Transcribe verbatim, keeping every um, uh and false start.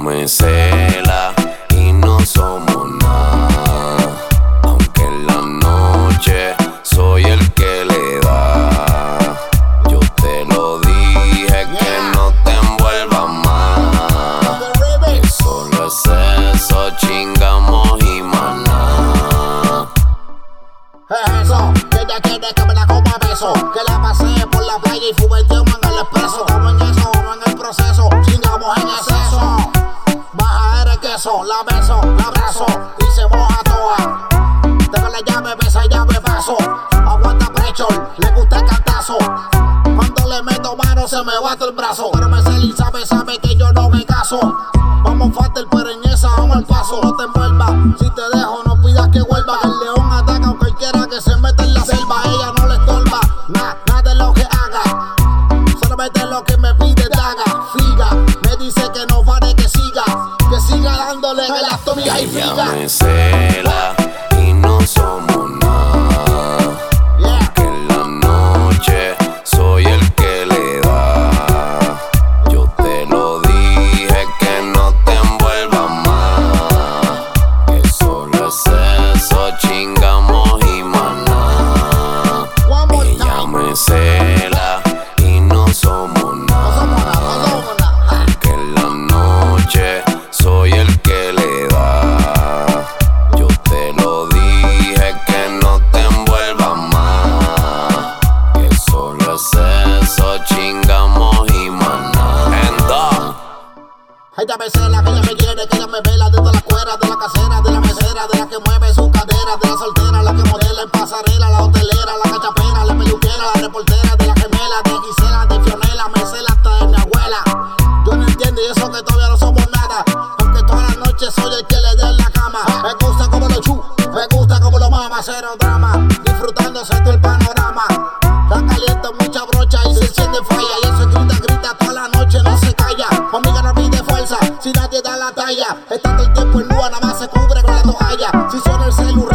me cela y no somos nada. Aunque en la noche soy el que le da. Yo te lo dije que no te envuelvas más. Que solo es eso, chingamos y más nada. Es eso, que ella quiere que me la coma a beso. Que la pasee por la playa y fumeteo en el expreso. Estamos en eso, no en el proceso, chingamos en exceso. Baja el queso, la beso, la abrazo y se moja toa. Tengo la llave, besa y llave paso. Aguanta pressure, le gusta el cantazo. Cuando le meto mano se me bate el brazo. Pero me cela y sabe, sabe que yo no me caso. Vamos fatal, pero en esa vamos al paso. No te envuelvas, si te dejo no pidas que vuelva. El león ataca a cualquiera que se meta en la selva. Ella no le estorba, nada, nada de lo que haga. Solamente lo que me pide daga, figa. Me dice que no pare, que siga. Que siga dándole en el acto mi y Ella figa. me cela y no somos nada. Aunque en la noche soy el que le da. Yo te lo dije que no te envuelvas más. Que solo es eso, chingamos y más nada. Ella me cela y no somos nada. Aunque en la noche soy el que le da. Yo te lo dije que no te envuelvas más. Que solo es eso, chingamos y más nada. Enda. Ella me cela, que ella me quiere, que ella me vela. De todas las cueras, de la casera, de la mesera, de la que mueve su cadera, de la soltera, la que modela en pasarela, la hotelera, la cachapera, la peluquera, la reportera, de la gemela, de Gisela, de Fionela, me cela hasta de mi abuela. Yo no entiendo y eso que todavía no somos nada. Aunque todas las noches soy el que le dé en la cama. Me gusta como lo chu, me gusta como lo mama, cero drama, disfrutándose todo el panorama. La calienta mucha brocha y se enciende falla. Y eso grita, grita toda la noche, no se calla. Amiga, no pide fuerza si nadie da la talla. Está todo el tiempo en lua, nada más se cubre con la toalla. Si suena el celular